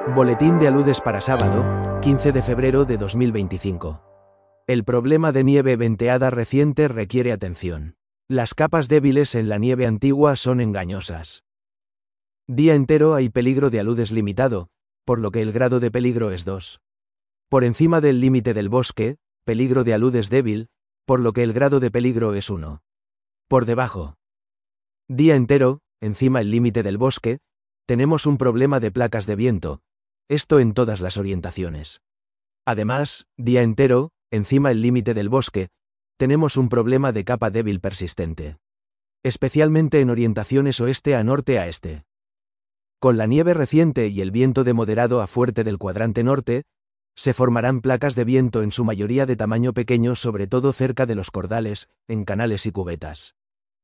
Boletín de aludes para sábado, 15 de febrero de 2025. El problema de nieve venteada reciente requiere atención. Las capas débiles en la nieve antigua son engañosas. Día entero hay peligro de aludes limitado, por lo que el grado de peligro es 2. Por encima del límite del bosque, peligro de aludes débil, por lo que el grado de peligro es 1. Por debajo. Día entero, encima el límite del bosque, tenemos un problema de placas de viento, esto en todas las orientaciones. Además, día entero, encima el límite del bosque, tenemos un problema de capa débil persistente. Especialmente en orientaciones oeste a norte a este. Con la nieve reciente y el viento de moderado a fuerte del cuadrante norte, se formarán placas de viento en su mayoría de tamaño pequeño, sobre todo cerca de los cordales, en canales y cubetas.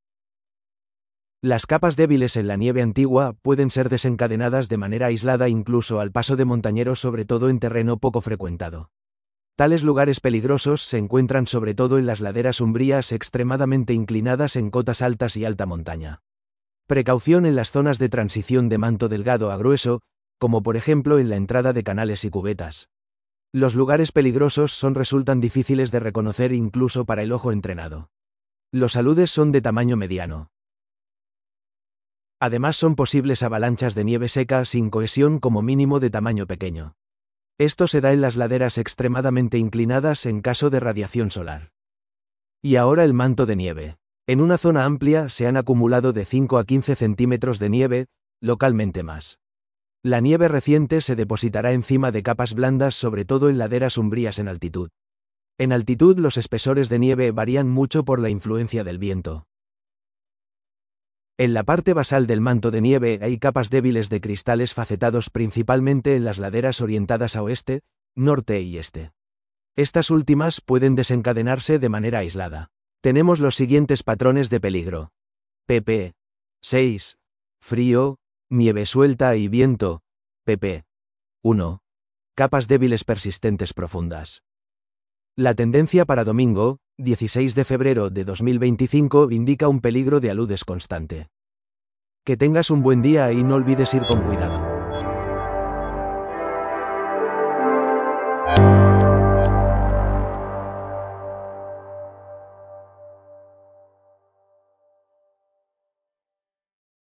Las capas débiles en la nieve antigua pueden ser desencadenadas de manera aislada incluso al paso de montañeros, sobre todo en terreno poco frecuentado. Tales lugares peligrosos se encuentran sobre todo en las laderas umbrías extremadamente inclinadas en cotas altas y alta montaña. Precaución en las zonas de transición de manto delgado a grueso, como por ejemplo en la entrada de canales y cubetas. Los lugares peligrosos resultan difíciles de reconocer incluso para el ojo entrenado. Los aludes son de tamaño mediano. Además son posibles avalanchas de nieve seca sin cohesión como mínimo de tamaño pequeño. Esto se da en las laderas extremadamente inclinadas en caso de radiación solar. Y ahora el manto de nieve. En una zona amplia se han acumulado de 5 a 15 centímetros de nieve, localmente más. La nieve reciente se depositará encima de capas blandas, sobre todo en laderas umbrías en altitud. En altitud los espesores de nieve varían mucho por la influencia del viento. En la parte basal del manto de nieve hay capas débiles de cristales facetados principalmente en las laderas orientadas a oeste, norte y este. Estas últimas pueden desencadenarse de manera aislada. Tenemos los siguientes patrones de peligro. pp. 6. Frío, nieve suelta y viento. pp. 1. Capas débiles persistentes profundas. La tendencia para domingo, 16 de febrero de 2025, indica un peligro de aludes constante. Que tengas un buen día y no olvides ir con cuidado.